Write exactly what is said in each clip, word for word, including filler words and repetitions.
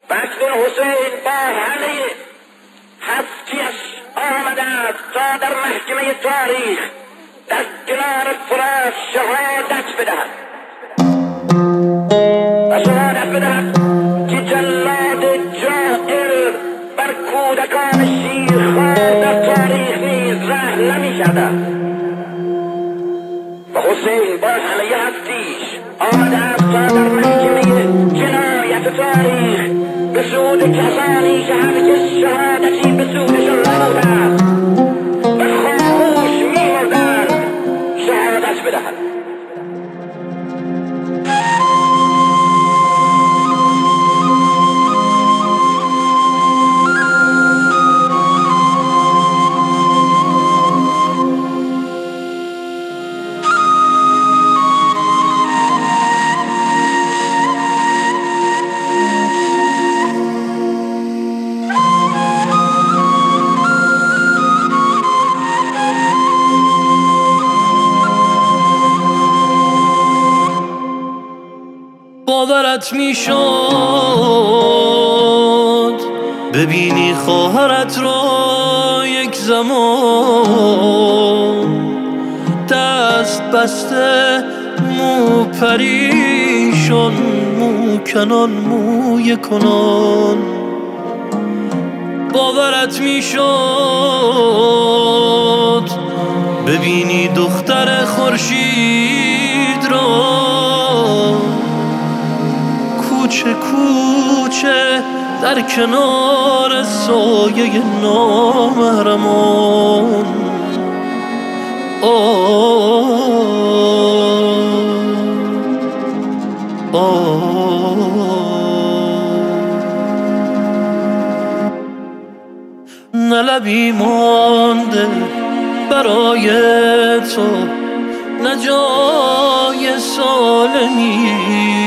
فصل حسین با همه هستیش آمده است تا در محکمه تاریخ در کنار فراش شهادت بدهد و شهادت بدهد که جلاد جائر بر کودکان شیرخوار در تاریخ نیز رحم نمی شود. و حسین با همه هستیش آمده است تا در محکمه جنایت تاریخ به سود کسانی که هرگز شهادتی به سودشان نبوده است و خاموش می‌مردند شهادت بدهد. باورت میشد ببینی خواهرت را یک زمان دست بسته، مو پریشان، مو کنان، موی کنان. باورت میشد ببینی دختر خورشید را کوچه کوچه در کنار سایه نامحرمان. آه آه نه لبی مانده برای تو، نه جای سالمی.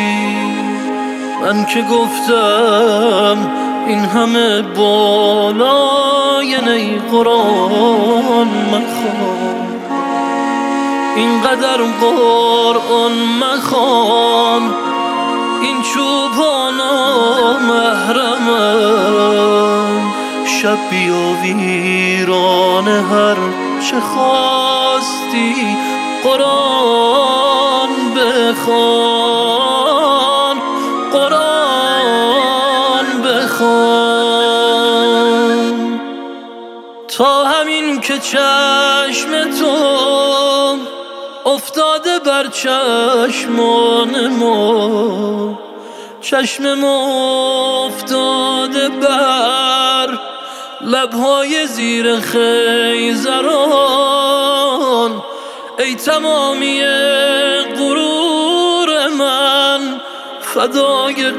من که گفتم این همه بالای نی قرآن مخوان، اینقدر قرآن مخوان، این چوبانا محرمن. شب بیا ویران هر چه خواستی قرآن بخوان، قرآن بخوان. تا همین که چشم تو افتاده بر چشمان ما، چشم ما افتاده بر لبهای زیر خیزران. ای تمامی غرور من فدای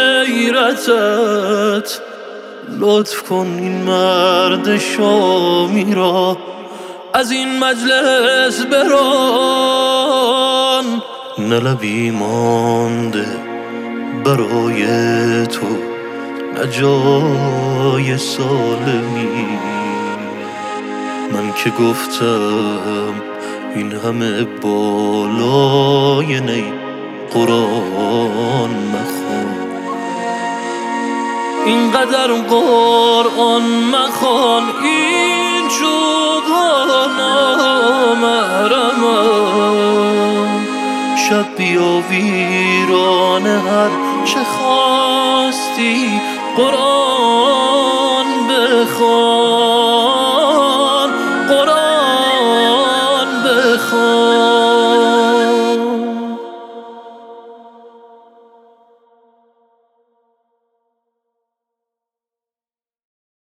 غیرتت، لطف کن این مرد شامی را از این مجلس بران. نه لبی مانده برای تو، نه جای سالمی. من که گفتم این همه بالای نی قرآن مخوان، اینقدر قرآن مخوان، این چوبانا محرمن. شب بیا ویران هر چه خواستی قرآن